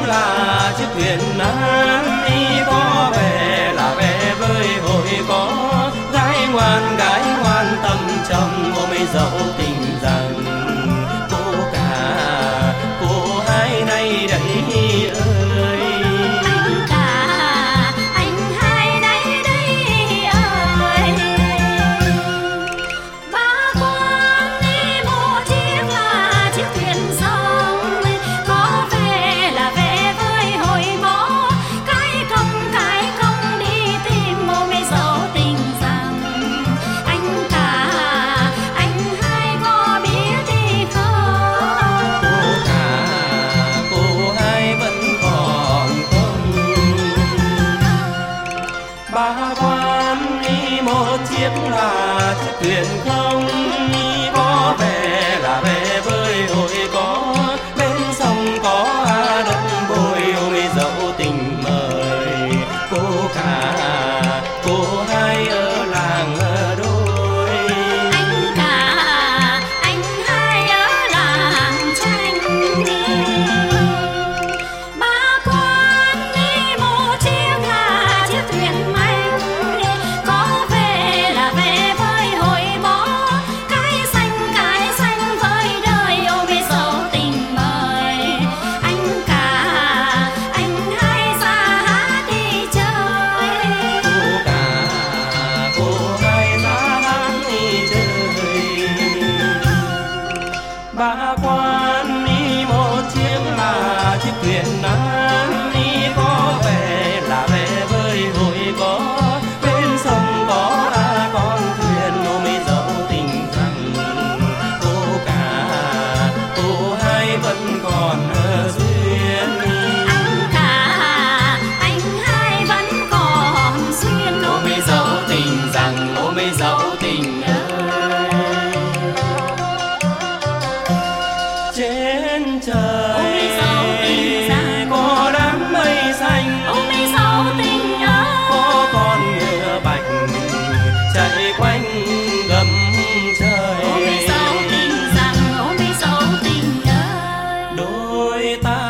là chiếc thuyền nan đi có về là về với hội có gái ngoan tâm chồng ôm mấy dấu tình rằng cô cả cô hai nay đấy ơi. Anh cả anh hai nay đấy ơi. Ba quan đi một chiếc là chiếc thuyền sông có về là về với hồi mõ cái công đi tìm một mấy dấu tình rằng anh cả anh hai có biết đi không. Cô cả cô hai vẫn còn không. Ba quan đi một chiếc là chiếc thuyền không đi có về là về với hội có bên sông có đất bồi ôi dẫu tình mời cô cả cô hai ở làng ở đôi. Anh cả anh hai ở làng tranh. Ba quan đi một chiếc là chiếc thuyền manh có về là về với hồi mõ cái xanh với đời ôm dấu tình mời anh cả anh hai ra hát đi chơi. Cô cả cô hai ra hát đi chơi. Ba quan đi một chiếc là chiếc thuyền nan đi có về là về với hội có bên sông có con thuyền ôm mấy dấu tình rằng cô cả cô hai vẫn còn duyên. Anh cả anh hai vẫn còn duyên Ôm mấy dấu tình rằng ôm mấy dấu tình ơi. Trên ôm mấy dấu trời tình rằng có đám mây xanh ôm mấy dấu tình ơi. có con ngựa bạch chạy quanh gầm trời. Ôm mấy dấu tình rằng ôm mấy dấu tình ơi. Đôi ta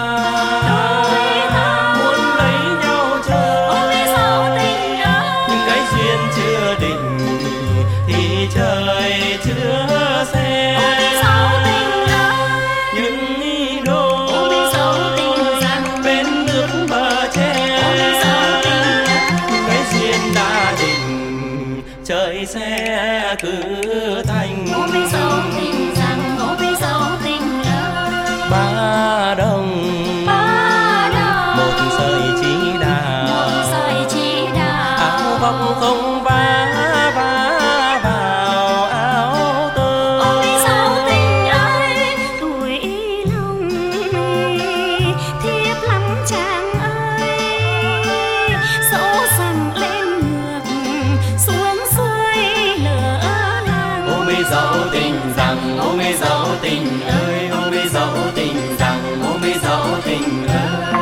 ta muốn lấy nhau chờ ôm mấy dấu tình ơi. nhưng cái duyên chưa định thì trời chưa xem. Ôm mấy dấu tình ơi. Những ý đồ Ôm mấy dấu tình rằng bên nước bờ tre ôm mấy dấu tình ơi. cái duyên đã định trời sẽ cứ thành. Ôm mấy dấu tình rằng ôm mấy dấu tình ơi. Ba đồng Ba đồng một sợi chỉ đào một sợi chỉ đào áo vóc không vá vào áo tơ. ôi dấu tình ơi tuổi lòng thiếp lắm chàng ơi dỗ dành lên ngược xuống xuôi lửa làng. Ôm mấy dấu tình rằng ôm mấy dấu tình ơi ôm mấy dấu tình rằng ôm mấy dấu tình ơi.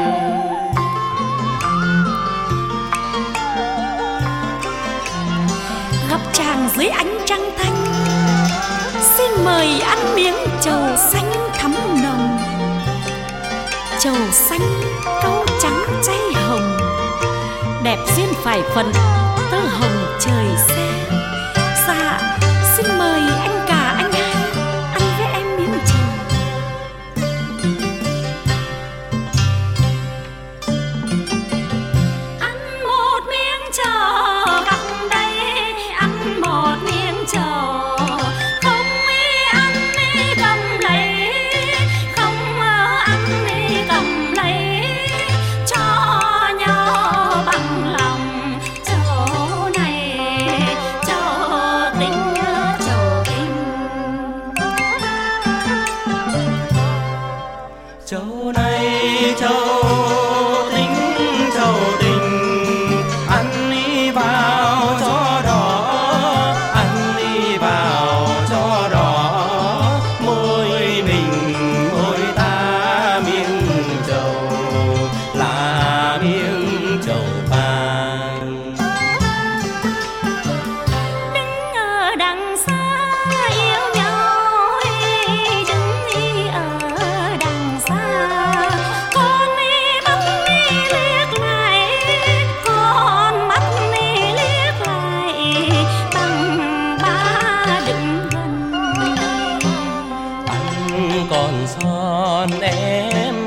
Gặp chàng dưới ánh trăng thanh xin mời ăn miếng trầu xanh thắm nồng. Trầu xanh cau trắng chay hồng đẹp duyên phải phần tơ hồng trời xe. Dạ xin mời anh cả anh hai ăn với em miếng trầu. Ăn một miếng trầu gặp đây ăn một miếng trầu không ý ăn ý cầm lấy không ăn ý cầm lấy cho nhau bằng lòng. Trầu này trầu tình trầu tình. Châu này châu tính châu tình ăn đi vào cho đỏ ăn đi vào cho đỏ môi mình môi ta miếng trầu là miếng trầu vàng. Đứng ở đằng xa yêu nhau đứng ở đằng xa con em